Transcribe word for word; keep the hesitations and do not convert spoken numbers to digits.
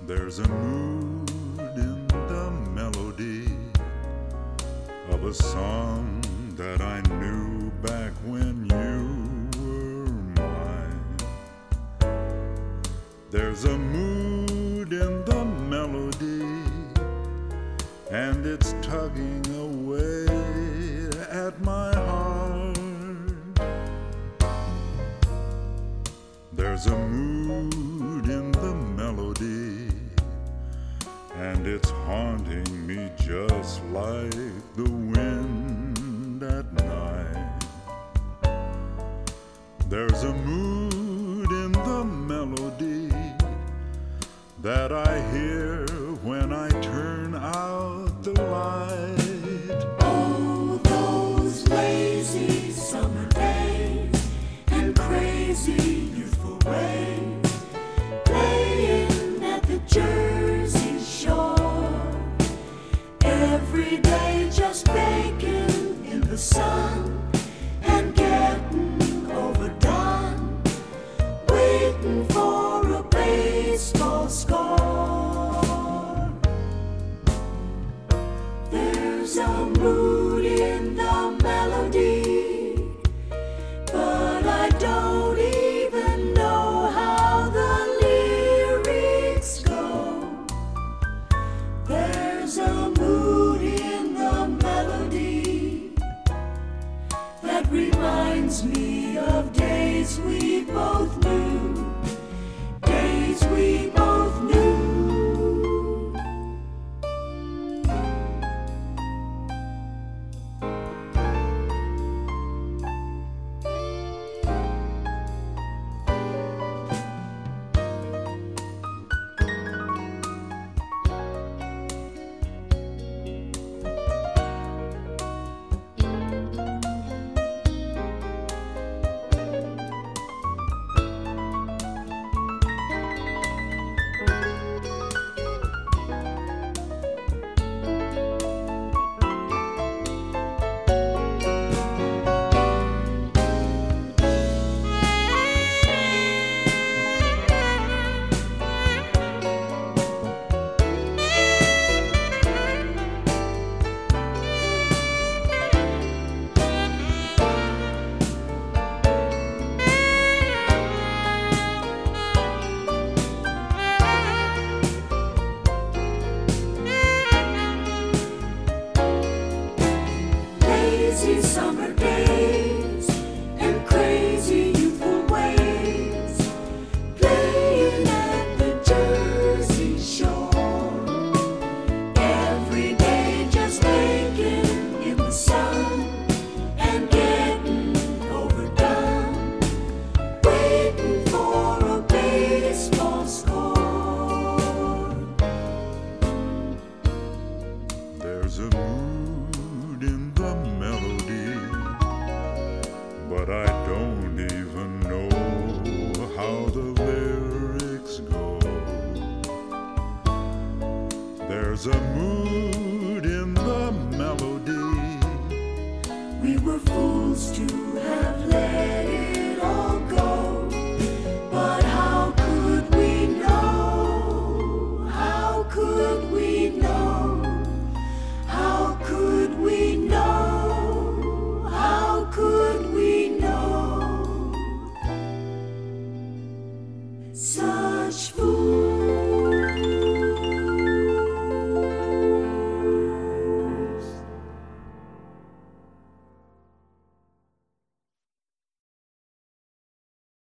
There's a mood in the melody of a song that I knew back when you were mine. There's a mood in the melody, and it's tugging away at my heart. There's a mood in the melody, and it's haunting me just like the wind at night. There's a mood in the melody that I hear when I turn out the light. Oh, those lazy summer days and crazy youthful ways, playing at the Jersey Shore, every day just baking in the sun and getting overdone, waiting for a baseball score. There's a mood in the melody, but I don't even know how the lyrics go. There's a mood in the melody that reminds me of days we both knew, days we both knew. Lazy summer days and crazy youthful ways, playing at the Jersey Shore, every day just baking in the sun and getting overdone, waiting for a baseball score. There's a mood in the melody, but I don't even know how the lyrics go. There's a mood in the melody. We were fools to have let it all go, but how could we know? How could we know? How could we know? How could we know? Such fools.